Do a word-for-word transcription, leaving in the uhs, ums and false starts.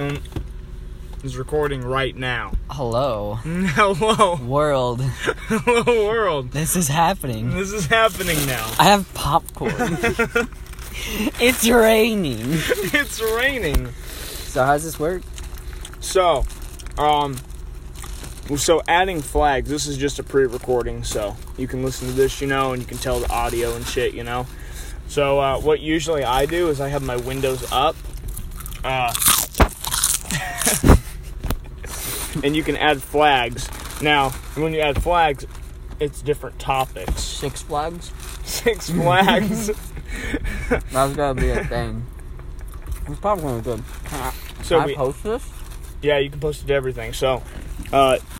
Um, is recording right now. Hello. Hello. World. Hello, world. This is happening. This is happening now. I have popcorn. It's raining. It's raining. So how does this work? So, um, so adding flags, this is just a pre-recording, so you can listen to this, you know, and you can tell the audio and shit, you know. So, uh, what usually I do is I have my windows up, uh, and you can add flags. Now, when you add flags, it's different topics. Six Flags? Six Flags. That's gotta be a thing. It's probably gonna be good. Can I, So can I we- post this? Yeah, you can post it to everything. So, uh,